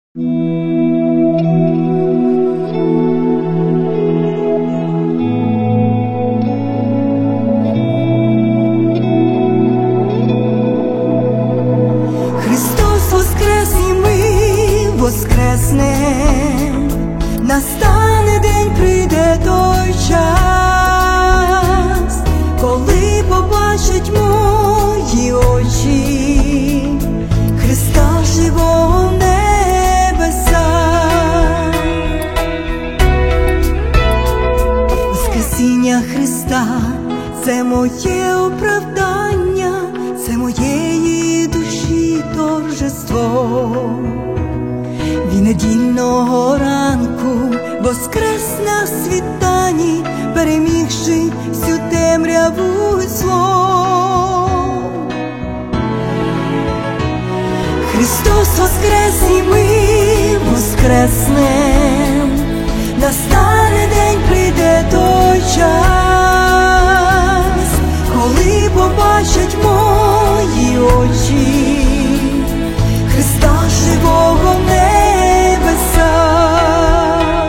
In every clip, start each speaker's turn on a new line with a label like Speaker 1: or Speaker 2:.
Speaker 1: Христос воскрес, і ми воскреснем. Настане день, прийде той час, коли побачать мої очі Христа живого в небесах. Воскресіння Христа – це моє оправдання, це моєї душі торжество. Він недільного ранку воскрес на світанні, перемігши всю темряву зло. Христос воскрес, і ми воскреснем. Настане день, прийде той час, коли побачать мої очі Христа живого в небесах.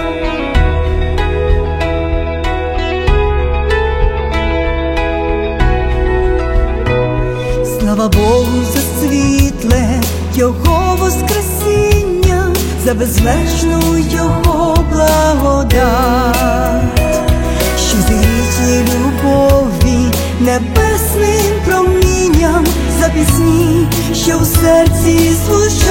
Speaker 1: Слава Богу за світле Його воскресіння, за безмежну Його благодать, що зріє любові небесним промінням, за пісні, що в серці звучать.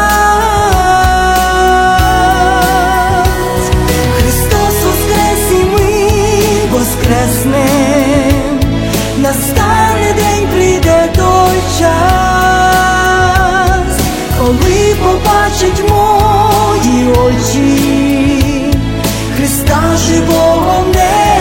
Speaker 1: Христос воскрес, і ми воскреснем. Настане день, прийде той час, коли побачать мої очі Христа живого в небесах.